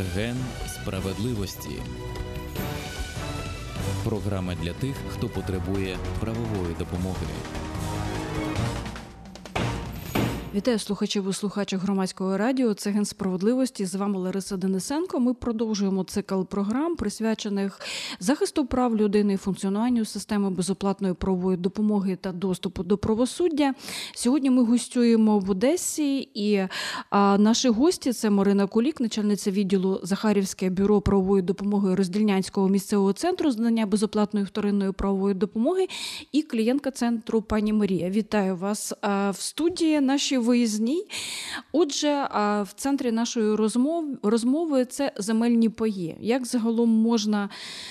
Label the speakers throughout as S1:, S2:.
S1: Ген справедливості. Програма для тих, хто потребує правової допомоги.
S2: Вітаю слухачів і слухачок Громадського радіо. Це Ген справедливості. З вами Лариса Денисенко. Ми продовжуємо цикл програм, присвячених захисту прав людини і функціонуванню системи безоплатної правової допомоги та доступу до правосуддя. Сьогодні ми гостюємо в Одесі, і наші гості – це Марина Кулік, начальниця відділу Захарівське бюро правової допомоги Роздільнянського місцевого центру з надання безоплатної вторинної правової допомоги, і клієнтка центру пані Марія. Вітаю вас в студії нашій виїзній. Отже, в центрі нашої розмови це земельні паї. Як загалом можна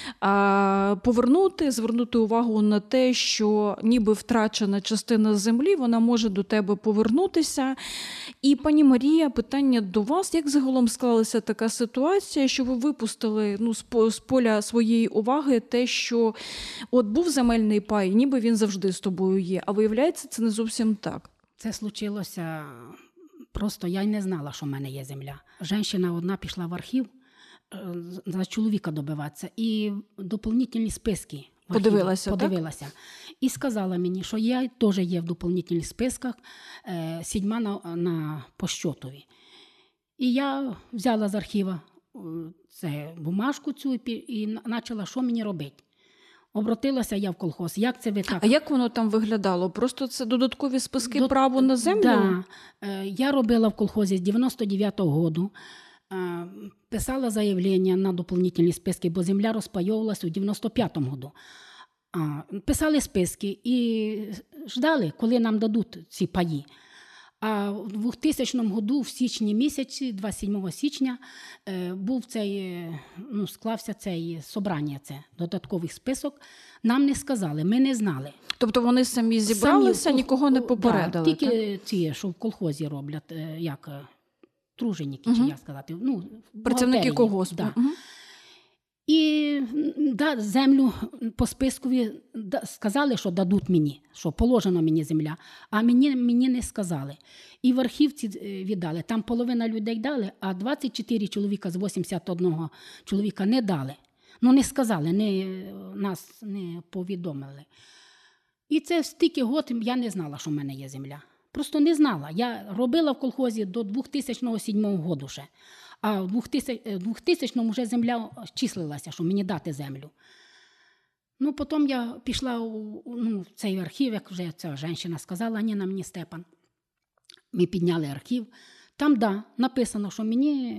S2: звернути увагу на те, що ніби втрачена частина землі, вона може до тебе повернутися. І, пані Марія, питання до вас. Як загалом склалася така ситуація, що ви випустили з поля своєї уваги те, що от був земельний пай, ніби він завжди з тобою є, а виявляється, це не зовсім так?
S3: Це случилося, просто я й не знала, що в мене є земля. Жінка одна пішла в архів за чоловіка добиватися і доповнительні списки
S2: подивилася.
S3: І сказала мені, що я теж є в доповнительних списках, 7 на Пощотові. І я взяла з архіва це бумажку цю і почала, що мені робити. Обратилася я в колхоз. Як це ви так?
S2: А як воно там виглядало? Просто це додаткові списки право на землю?
S3: Так. Я робила в колхозі з 99-го року. Писала заявлення на доповнительні списки, бо земля розпайовувалася у 95-му році. Писали списки і ждали, коли нам дадуть ці паї. А в 2000 году, в січні місяці, 27 січня, був склався цей собрання, це додатковий список. Нам не сказали, ми не знали.
S2: Тобто вони самі зібралися, нікого не попередили?
S3: Так, тільки ці, що в колхозі роблять, труженики, чи як сказати.
S2: Працівники колгоспу.
S3: Да. Угу. І землю по спискові сказали, що дадуть мені, що положено мені земля, а мені не сказали. І в архівці віддали. Там половина людей дали, а 24 чоловіка з 81 чоловіка не дали. Не сказали, нас не повідомили. І це стільки років я не знала, що в мене є земля. Просто не знала. Я робила в колхозі до 2007 року ще. А в 2000-му вже земля числилася, що мені дати землю. Потім я пішла в цей архів, як вже ця жінка сказала, Ніна мені Степан. Ми підняли архів. Там, написано, що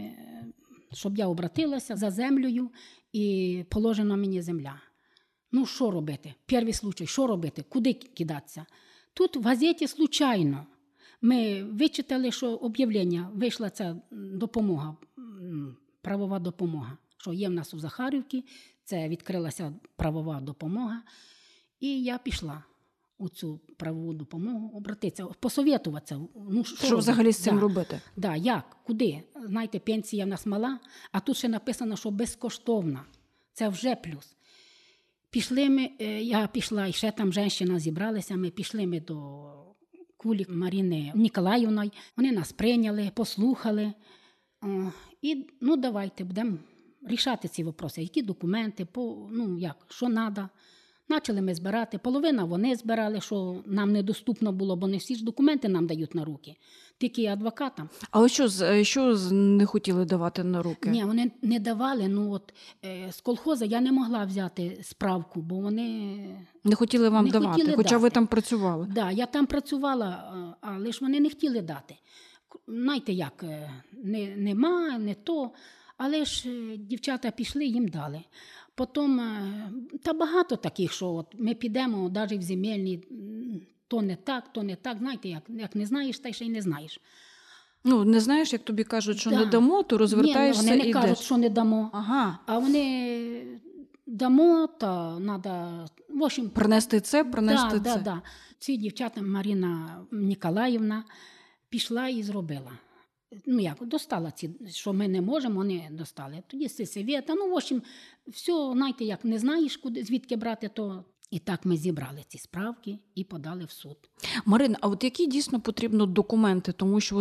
S3: щоб я обратилася за землею і положена мені земля. Що робити? Перший случай, що робити? Куди кидатися? Тут в газеті случайно. Ми вичитали, що об'явлення, вийшла ця допомога, правова допомога, що є в нас у Захарівці, це відкрилася правова допомога. І я пішла у цю правову допомогу обратитися, посовітуватися.
S2: Що взагалі з цим робити?
S3: Як, куди? Знаєте, пенсія в нас мала, а тут ще написано, що безкоштовна. Це вже плюс. Я пішла, і ще там жінка зібралися, ми пішли до Кулік Марини Ніколаївної. Вони нас прийняли, послухали. І, давайте, будемо рішати ці питання. Які документи, що треба. Почали ми збирати. Половина вони збирали, що нам недоступно було, бо не всі ж документи нам дають на руки. Тільки адвокатам.
S2: Але що не хотіли давати на руки?
S3: Ні, вони не давали. З колхозу я не могла взяти справку, бо вони
S2: не хотіли вам давати, хоча ви там працювали.
S3: Так, я там працювала, але ж вони не хотіли дати. Знаєте як, нема, не то. Але ж дівчата пішли, їм дали. Потім, багато таких, що ми підемо навіть в земельні, то не так. Знаєте, як не знаєш, та й ще й не знаєш.
S2: Не знаєш, як тобі кажуть, що не дамо, то розвертаєшся і йдеш.
S3: Вони не кажуть, що не дамо.
S2: Ага.
S3: А вони дамо, то треба, в общем...
S2: Принести це.
S3: Так. Ці дівчата, Марина Ніколаївна, пішла і зробила. Достала ці, що ми не можемо, вони достали. Тоді сесвіта, в общем, все, знаєте, як не знаєш, звідки брати, то І так ми зібрали ці справки і подали в суд.
S2: Марина, а от які дійсно потрібно документи? Тому що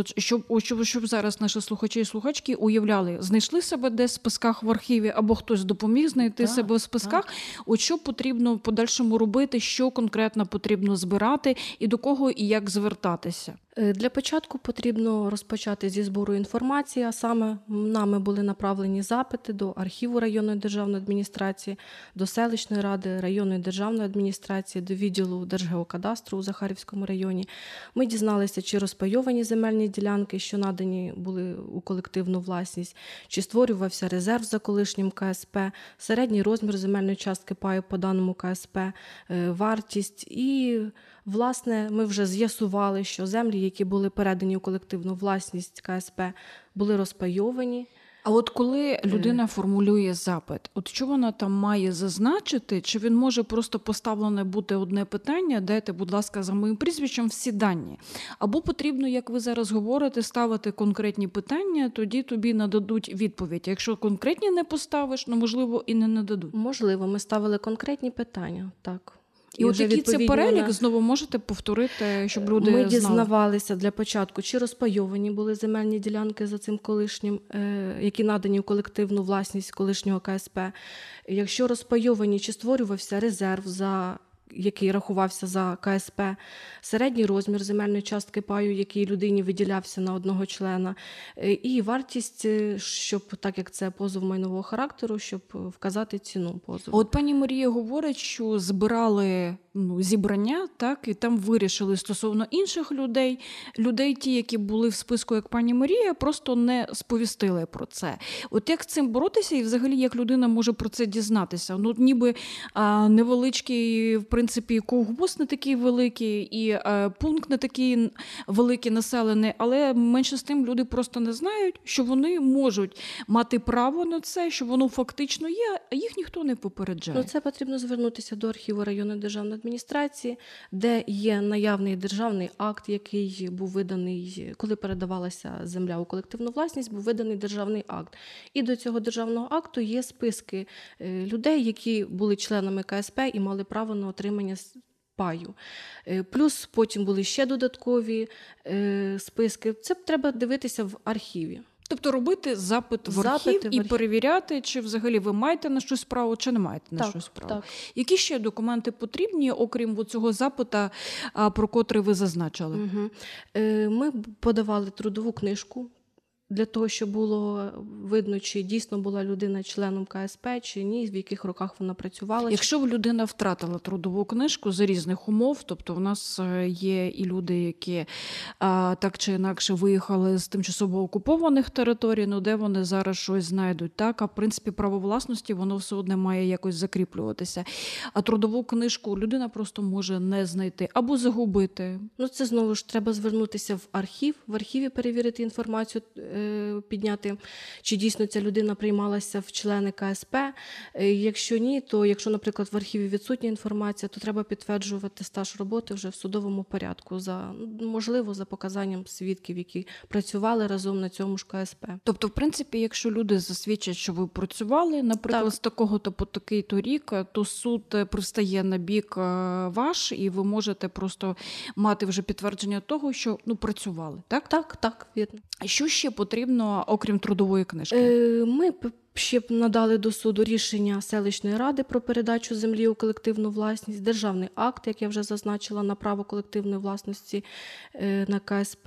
S2: щоб зараз наші слухачі і слухачки уявляли, знайшли себе десь в списках в архіві, або хтось допоміг знайти себе в списках. От що потрібно в подальшому робити, що конкретно потрібно збирати, і до кого і як звертатися?
S4: Для початку потрібно розпочати зі збору інформації, а саме нами були направлені запити до архіву районної державної адміністрації, до селищної ради, районної державної адміністрації, до відділу Держгеокадастру у Захарівському районі. Ми дізналися, чи розпайовані земельні ділянки, що надані були у колективну власність, чи створювався резерв за колишнім КСП, середній розмір земельної частки паю по даному КСП, вартість. І, власне, ми вже з'ясували, що землі, які були передані у колективну власність КСП, були розпайовані.
S2: А от коли людина формулює запит, от що вона там має зазначити, чи він може просто поставлене бути одне питання, дайте, будь ласка, за моїм прізвищем всі дані. Або потрібно, як ви зараз говорите, ставити конкретні питання, тоді тобі нададуть відповідь. Якщо конкретні не поставиш, можливо, і не нададуть.
S4: Можливо, ми ставили конкретні питання, так.
S2: І от який це перелік, знову можете повторити, щоб люди знали?
S4: Ми дізнавалися для початку, чи розпайовані були земельні ділянки за цим колишнім, які надані у колективну власність колишнього КСП. Якщо розпайовані, чи створювався резерв, який рахувався за КСП, середній розмір земельної частки паю, який людині виділявся на одного члена, і вартість, щоб, так як це позов майнового характеру, щоб вказати ціну позову.
S2: От пані Марія говорить, що збирали зібрання, так, і там вирішили стосовно інших людей ті, які були в списку, як пані Марія, просто не сповістили про це. От як з цим боротися і взагалі як людина може про це дізнатися? Ніби невеличкий, в принципі, ковгос не такий великий і пункт не такий великий населений, але менше з тим люди просто не знають, що вони можуть мати право на це, що воно фактично є, а їх ніхто не попереджає.
S4: Це потрібно звернутися до архіву районної державної адміністрації, де є наявний державний акт, який був виданий, коли передавалася земля у колективну власність, був виданий державний акт. І до цього державного акту є списки людей, які були членами КСП і мали право на отримання паю. Плюс потім були ще додаткові списки. Це треба дивитися в архіві.
S2: Тобто робити запит в архів і перевіряти, чи взагалі ви маєте на щось право, чи не маєте на щось право.
S4: Так.
S2: Які ще документи потрібні, окрім цього запита, про котрий ви зазначили?
S4: Угу. Ми подавали трудову книжку, для того, щоб було видно, чи дійсно була людина членом КСП, чи ні, в яких роках вона працювала.
S2: Якщо людина втратила трудову книжку за різних умов, тобто в нас є і люди, які так чи інакше виїхали з тимчасово окупованих територій, де вони зараз щось знайдуть, так, а в принципі право власності, воно все одно має якось закріплюватися. А трудову книжку людина просто може не знайти або загубити.
S4: Це знову ж треба звернутися в архів, в архіві перевірити інформацію, підняти, чи дійсно ця людина приймалася в члени КСП. Якщо ні, то якщо, наприклад, в архіві відсутня інформація, то треба підтверджувати стаж роботи вже в судовому порядку, можливо, за показанням свідків, які працювали разом на цьому ж КСП.
S2: Тобто, в принципі, якщо люди засвідчать, що ви працювали, наприклад, з такого-то по такий-то рік, то суд пристає на бік ваш, і ви можете просто мати вже підтвердження того, що працювали, так?
S4: Так, вірно.
S2: Що ще потрібно, окрім трудової книжки?
S4: Ми ще надали до суду рішення селищної ради про передачу землі у колективну власність, державний акт, як я вже зазначила, на право колективної власності на КСП,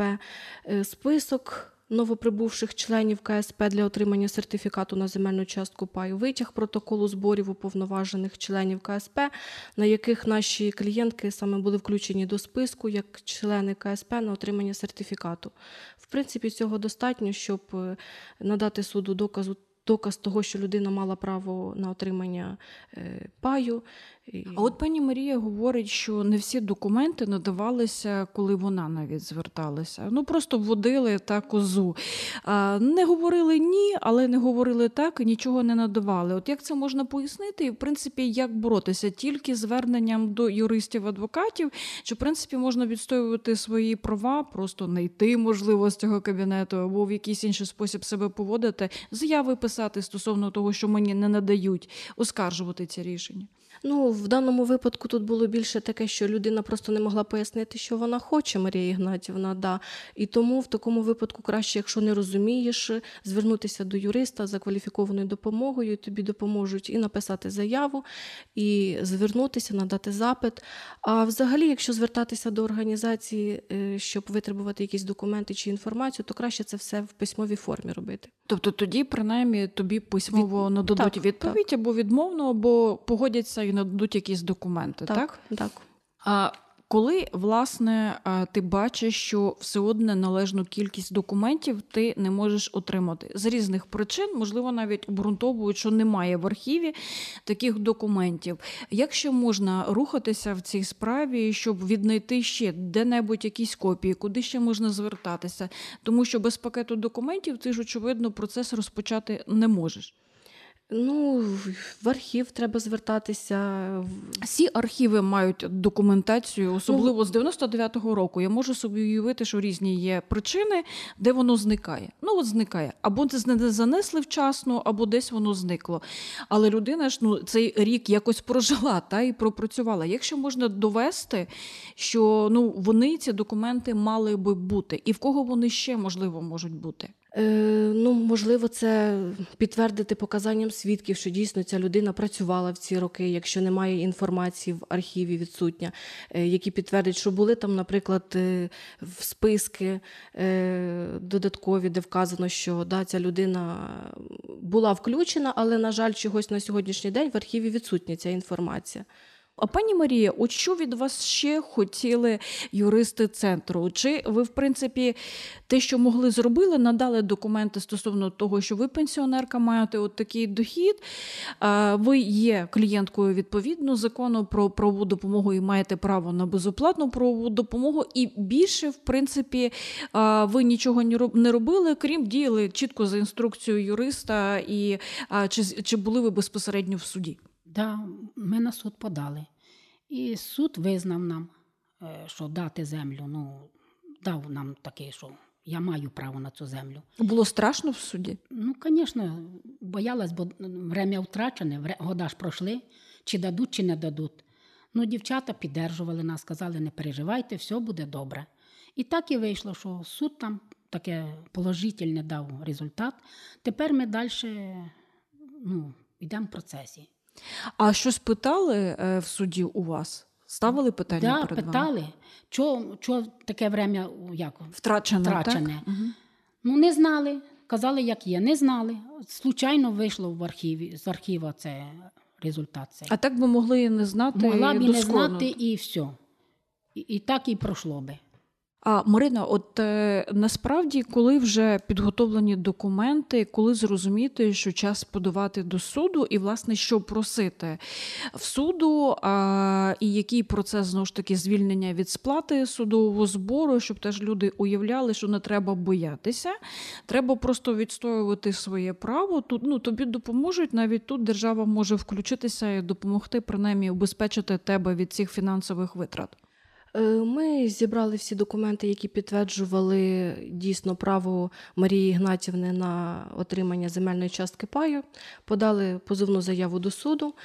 S4: список новоприбувших членів КСП для отримання сертифікату на земельну частку паю, витяг протоколу зборів уповноважених членів КСП, на яких наші клієнтки саме були включені до списку як члени КСП на отримання сертифікату. В принципі, цього достатньо, щоб надати суду доказ того, що людина мала право на отримання паю.
S2: А от пані Марія говорить, що не всі документи надавалися, коли вона навіть зверталася. Просто вводили козу. Не говорили ні, але не говорили так і нічого не надавали. От як це можна пояснити? І, в принципі, як боротися? Тільки зверненням до юристів-адвокатів? Чи, в принципі, можна відстоювати свої права, просто не йти, можливо, з цього кабінету, або в якийсь інший спосіб себе поводити, заяви писати стосовно того, що мені не надають, оскаржувати ці рішення?
S4: Ну, в даному випадку тут було більше таке, що людина просто не могла пояснити, що вона хоче, Марія Ігнатівна, да. І тому в такому випадку краще, якщо не розумієш, звернутися до юриста за кваліфікованою допомогою, і тобі допоможуть і написати заяву, і звернутися, надати запит. А взагалі, якщо звертатися до організації, щоб витребувати якісь документи чи інформацію, то краще це все в письмовій формі робити.
S2: Тобто тоді, принаймні, тобі письмово нададуть
S4: так,
S2: відповідь або відмовно, або погодяться і нададуть якісь документи, так?
S4: Так.
S2: А коли, власне, ти бачиш, що все одно належну кількість документів ти не можеш отримати з різних причин, можливо, навіть обґрунтовують, що немає в архіві таких документів. Як ще можна рухатися в цій справі, щоб віднайти ще де-небудь якісь копії, куди ще можна звертатися? Тому що без пакету документів ти ж, очевидно, процес розпочати не можеш.
S4: Ну, в архів треба звертатися.
S2: Всі архіви мають документацію, особливо з 99-го року. Я можу собі уявити, що різні є причини, де воно зникає. Ну, от зникає. Або це не занесли вчасно, або десь воно зникло. Але людина ж цей рік якось прожила і пропрацювала. Якщо можна довести, що вони, ці документи, мали би бути, і в кого вони ще, можливо, можуть бути?
S4: Можливо, це підтвердити показанням свідків, що дійсно ця людина працювала в ці роки, якщо немає інформації в архіві відсутня, які підтвердять, що були там, наприклад, в списки додаткові, де вказано, що ця людина була включена, але, на жаль, чогось на сьогоднішній день в архіві відсутня ця інформація.
S2: А пані Марія, от що від вас ще хотіли юристи центру? Чи ви, в принципі, те, що могли, зробили, надали документи стосовно того, що ви пенсіонерка, маєте от такий дохід, ви є клієнткою відповідно закону про правову допомогу і маєте право на безоплатну правову допомогу, і більше, в принципі, ви нічого не робили, крім діяли чітко за інструкцією юриста, і чи були ви безпосередньо в суді?
S3: Да, ми на суд подали. І суд визнав нам, що дати землю, дав нам таке, що я маю право на цю землю.
S2: Було страшно в суді?
S3: Звісно, боялась, бо время втрачене, года ж пройшли, чи дадуть, чи не дадуть. Дівчата піддержували нас, сказали, не переживайте, все буде добре. І так і вийшло, що суд там таке положительне дав результат. Тепер ми далі йдемо в процесі.
S2: А щось питали в суді у вас? Ставили питання перед вами?
S3: Так, питали. Чого таке время
S2: втрачене, так?
S3: Угу. Не знали. Казали, як є. Не знали. Случайно вийшло в архіві, з архіва це результат. Цей.
S2: А так би могли і не знати?
S3: Могла б і не знати, і все. І так і пройшло би.
S2: А, Марина, от насправді, коли вже підготовлені документи, коли зрозуміти, що час подавати до суду і, власне, що просити в суду, і який процес, знову ж таки, звільнення від сплати судового збору, щоб теж люди уявляли, що не треба боятися, треба просто відстоювати своє право. Тут, тобі допоможуть, навіть тут держава може включитися і допомогти, принаймні, убезпечити тебе від цих фінансових витрат.
S4: Ми зібрали всі документи, які підтверджували дійсно право Марії Ігнатівни на отримання земельної частки паю, подали позовну заяву до суду.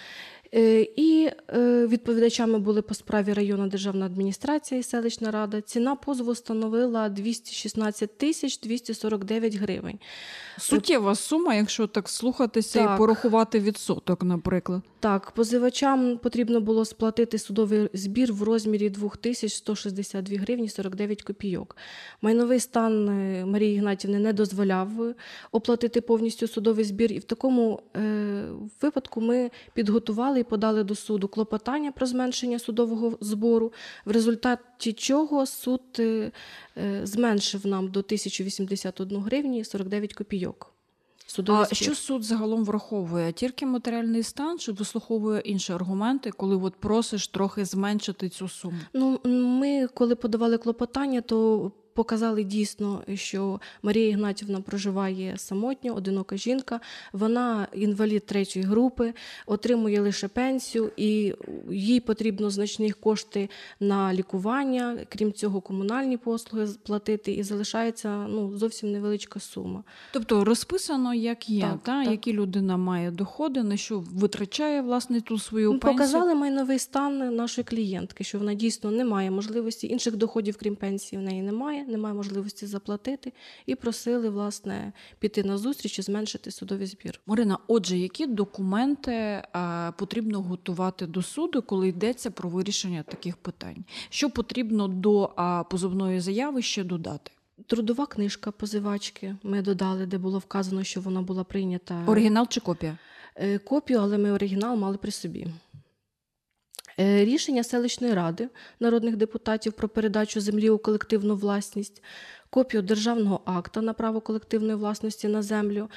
S4: І відповідачами були по справі районна державна адміністрація і селищна рада. Ціна позову становила 216 тисяч 249 гривень.
S2: Суттєва сума, якщо так слухатися і порахувати відсоток, наприклад.
S4: Так, позивачам потрібно було сплатити судовий збір в розмірі 2162 гривні 49 копійок. Майновий стан Марії Ігнатівни не дозволяв оплатити повністю судовий збір, і в такому випадку ми підготували і подали до суду клопотання про зменшення судового збору, в результаті чого суд зменшив нам до 1081 гривні 49 копійок.
S2: А що суд загалом враховує? Тільки матеріальний стан, чи вислуховує інші аргументи, коли от просиш трохи зменшити цю суму?
S4: Ми, коли подавали клопотання, то показали дійсно, що Марія Ігнатівна проживає самотньо, одинока жінка, вона інвалід 3-ї групи, отримує лише пенсію, і їй потрібно значні кошти на лікування, крім цього комунальні послуги платити, і залишається зовсім невеличка сума.
S2: Тобто розписано, як є,
S4: Так.
S2: які людина має доходи, на що витрачає, власне, ту свою пенсію.
S4: Показали майновий стан нашої клієнтки, що вона дійсно не має можливості, інших доходів, крім пенсії, в неї немає можливості заплатити, і просили, власне, піти на зустріч і зменшити судовий збір.
S2: Марина, отже, які документи потрібно готувати до суду, коли йдеться про вирішення таких питань? Що потрібно до позовної заяви ще додати?
S4: Трудова книжка позивачки ми додали, де було вказано, що вона була прийнята.
S2: Оригінал чи копія?
S4: Копію, але ми оригінал мали при собі. Рішення селищної ради народних депутатів про передачу землі у колективну власність, копію державного акта на право колективної власності на землю,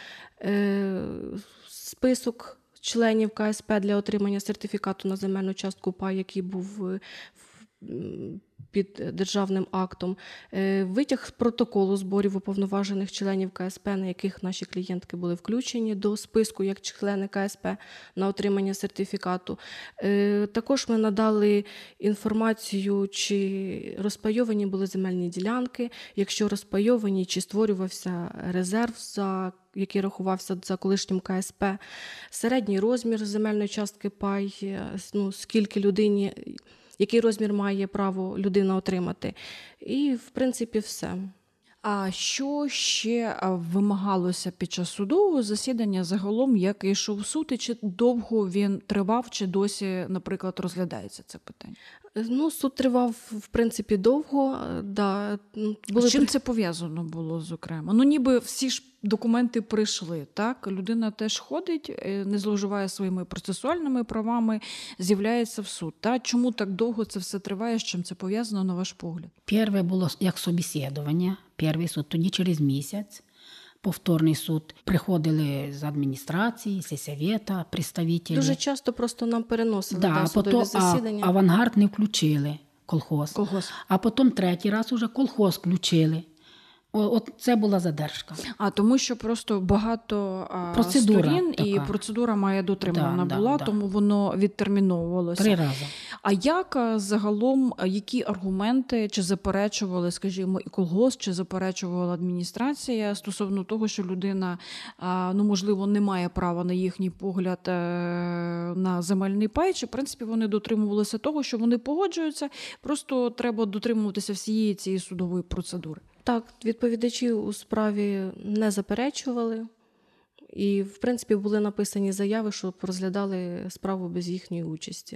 S4: список членів КСП для отримання сертифікату на земельну частку пай, який був під державним актом, витяг з протоколу зборів уповноважених членів КСП, на яких наші клієнтки були включені до списку як члени КСП на отримання сертифікату. Також ми надали інформацію, чи розпайовані були земельні ділянки, якщо розпайовані, чи створювався резерв, який рахувався за колишнім КСП, середній розмір земельної частки пай, скільки людині, який розмір має право людина отримати. І, в принципі, все.
S2: А що ще вимагалося під час судового засідання загалом, як йшов суд, і чи довго він тривав, чи досі, наприклад, розглядається це питання?
S4: Суд тривав, в принципі, довго. Да.
S2: З чим це пов'язано було, зокрема? Ніби всі ж документи прийшли, так? Людина теж ходить, не зловживає своїми процесуальними правами, з'являється в суд. Так? Чому так довго це все триває, з чим це пов'язано, на ваш погляд?
S3: Перше було як собеседування, перший суд, тоді через місяць. Повторний суд. Приходили з адміністрації, сільсовета, представителі.
S4: Дуже часто просто нам переносили судові засідання.
S3: Авангард не включили, колхоз. А потім третій раз уже колхоз включили. От це була задержка.
S2: Тому що просто багато сторін, і процедура має дотримана була, тому воно відтерміновувалося.
S3: 3 рази.
S2: А як загалом, які аргументи, чи заперечували, скажімо, і колгосп, чи заперечувала адміністрація стосовно того, що людина, можливо, не має права, на їхній погляд, на земельний пай, чи, в принципі, вони дотримувалися того, що вони погоджуються, просто треба дотримуватися всієї цієї судової процедури?
S4: Так, відповідачі у справі не заперечували. І, в принципі, були написані заяви, щоб розглядали справу без їхньої участі.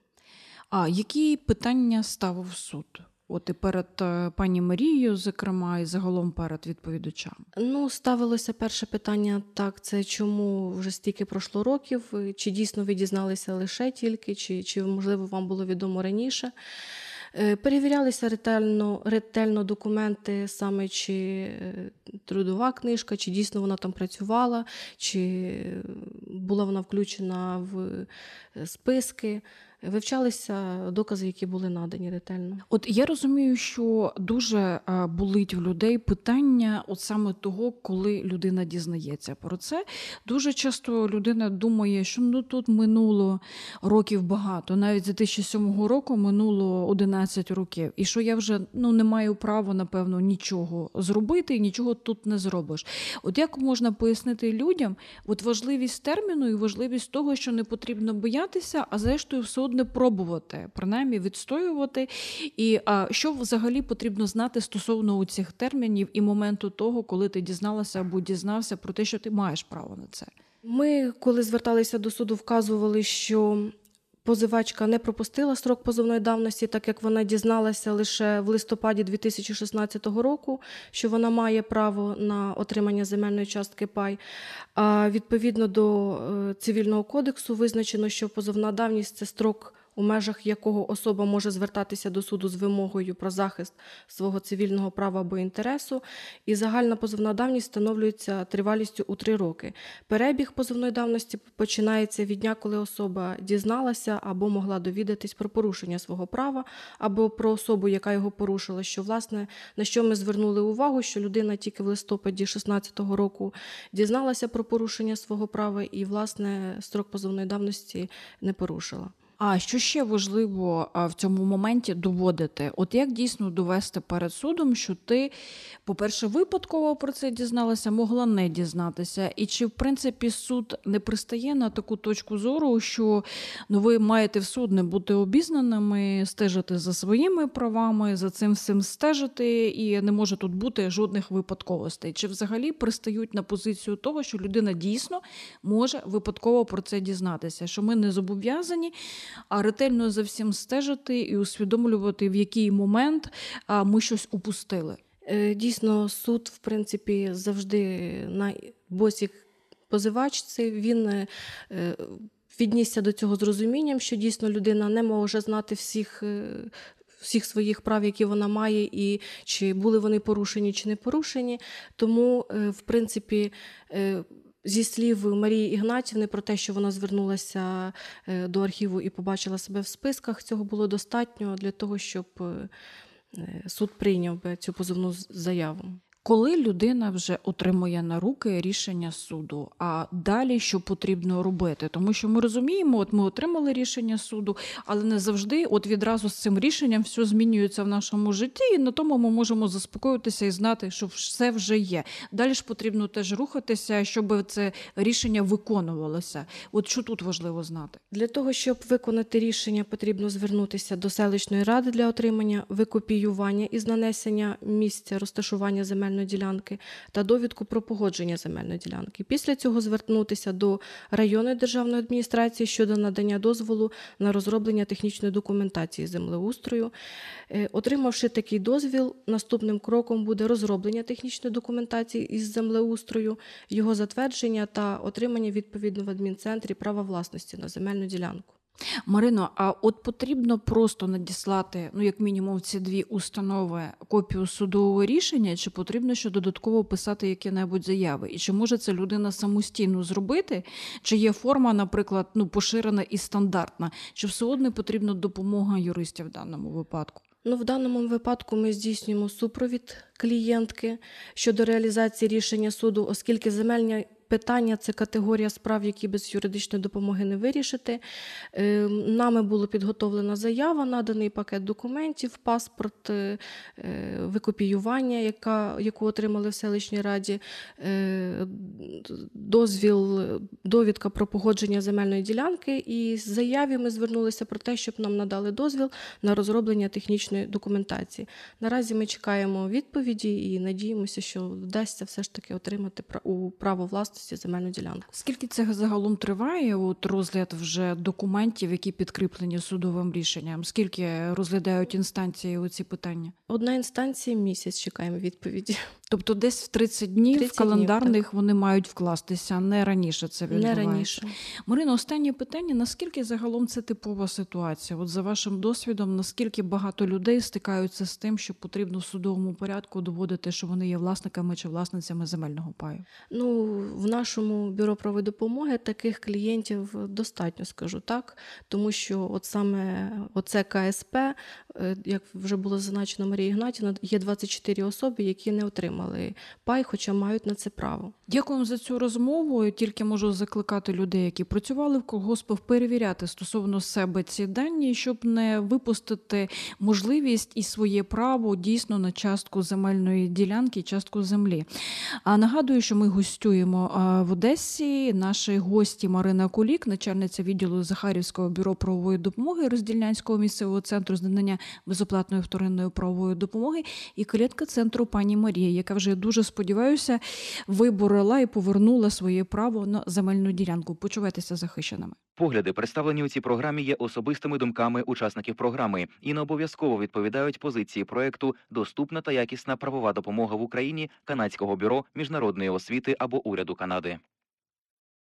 S2: А які питання ставив суд? От і перед пані Марією, зокрема, і загалом перед відповідачами?
S4: Ставилося перше питання, це чому вже стільки пройшло років, чи дійсно ви дізналися лише тільки, чи можливо, вам було відомо раніше. Перевірялися ретельно документи, саме чи трудова книжка, чи дійсно вона там працювала, чи була вона включена в списки. Вивчалися докази, які були надані ретельно.
S2: От я розумію, що дуже болить в людей питання от саме того, коли людина дізнається про це. Дуже часто людина думає, що тут минуло років багато. Навіть з 2007 року минуло 11 років. І що я вже не маю права, напевно, нічого зробити і нічого тут не зробиш. От як можна пояснити людям от важливість терміну і важливість того, що не потрібно боятися, а зрештою все одно пробувати, принаймні відстоювати. І що взагалі потрібно знати стосовно цих термінів і моменту того, коли ти дізналася або дізнався про те, що ти маєш право на це?
S4: Ми, коли зверталися до суду, вказували, що позивачка не пропустила строк позовної давності, так як вона дізналася лише в листопаді 2016 року, що вона має право на отримання земельної частки пай. А відповідно до Цивільного кодексу визначено, що позовна давність – це строк у межах якого особа може звертатися до суду з вимогою про захист свого цивільного права або інтересу, і загальна позовна давність встановлюється тривалістю у 3 роки. Перебіг позовної давності починається від дня, коли особа дізналася або могла довідатись про порушення свого права, або про особу, яка його порушила, що, власне, на що ми звернули увагу, що людина тільки в листопаді 2016 року дізналася про порушення свого права і, власне, строк позовної давності не порушила.
S2: А що ще важливо в цьому моменті доводити? От як дійсно довести перед судом, що ти, по-перше, випадково про це дізналася, могла не дізнатися? І чи, в принципі, суд не пристає на таку точку зору, що ви маєте в суд не бути обізнаними, стежити за своїми правами, за цим всім стежити, і не може тут бути жодних випадковостей? Чи взагалі пристають на позицію того, що людина дійсно може випадково про це дізнатися, що ми не зобов'язані а ретельно за всім стежити і усвідомлювати, в який момент ми щось упустили?
S4: Дійсно, суд, в принципі, завжди на боці позивачці, він віднісся до цього з розумінням, що дійсно людина не може знати всіх своїх прав, які вона має, і чи були вони порушені, чи не порушені. Тому, в принципі, зі слів Марії Ігнатівни про те, що вона звернулася до архіву і побачила себе в списках, цього було достатньо для того, щоб суд прийняв би цю позовну заяву.
S2: Коли людина вже отримує на руки рішення суду, а далі що потрібно робити? Тому що ми розуміємо, ми отримали рішення суду, але не завжди відразу з цим рішенням все змінюється в нашому житті, і на тому ми можемо заспокоїтися і знати, що все вже є. Далі ж потрібно теж рухатися, щоб це рішення виконувалося. От що тут важливо знати?
S4: Для того, щоб виконати рішення, потрібно звернутися до селищної ради для отримання викопіювання із нанесення місця розташування земельної ділянки та довідку про погодження земельної ділянки. Після цього звернутися до районної державної адміністрації щодо надання дозволу на розроблення технічної документації землеустрою. Отримавши такий дозвіл, наступним кроком буде розроблення технічної документації із землеустрою, його затвердження та отримання відповідно в адмінцентрі права власності на земельну ділянку.
S2: Марино, а от потрібно просто надіслати, як мінімум, ці 2 установи копію судового рішення, чи потрібно ще додатково писати які-небудь заяви? І чи може це людина самостійно зробити? Чи є форма, наприклад, поширена і стандартна? Чи все одно потрібна допомога юристів в даному випадку?
S4: В даному випадку ми здійснюємо супровід клієнтки щодо реалізації рішення суду, оскільки земельні питання – це категорія справ, які без юридичної допомоги не вирішити. Нами була підготовлена заява, наданий пакет документів, паспорт, викопіювання, яку отримали в селищній раді, дозвіл, довідка про погодження земельної ділянки. І з заяві ми звернулися про те, щоб нам надали дозвіл на розроблення технічної документації. Наразі ми чекаємо відповіді і надіємося, що вдасться все ж таки отримати право власності земельну ділянку.
S2: Скільки це загалом триває, розгляд вже документів, які підкріплені судовим рішенням? Скільки розглядають інстанції ці питання?
S4: Одна інстанція місяць чекаємо відповіді.
S2: Тобто десь в 30 днів календарних вони мають вкластися, не раніше це відбувається?
S4: Не раніше.
S2: Марино, останнє питання. Наскільки загалом це типова ситуація? За вашим досвідом, наскільки багато людей стикаються з тим, що потрібно в судовому порядку доводити, що вони є власниками чи власницями земельного паю?
S4: В нашому бюро правової допомоги таких клієнтів достатньо, скажу так, тому що саме оце КСП, як вже було зазначено Марією Ігнатівною, є 24 особи, які не отримали пай, хоча мають на це право.
S2: Дякуємо за цю розмову. Тільки можу закликати людей, які працювали в колгоспах, перевіряти стосовно себе ці дані, щоб не випустити можливість і своє право дійсно на частку земельної ділянки, частку землі. А нагадую, що ми гостюємо в Одесі. Наші гості Марина Кулік, начальниця відділу Захарівського бюро правової допомоги Роздільнянського місцевого центру з надання безоплатної вторинної правової допомоги, і клієнтка центру пані Марія, яка вже, дуже сподіваюся, виборола і повернула своє право на земельну ділянку. Почувайтеся захищеними.
S5: Погляди, представлені у цій програмі, є особистими думками учасників програми і не обов'язково відповідають позиції проекту «Доступна та якісна правова допомога в Україні» Канадського бюро міжнародної освіти або Уряду Канади.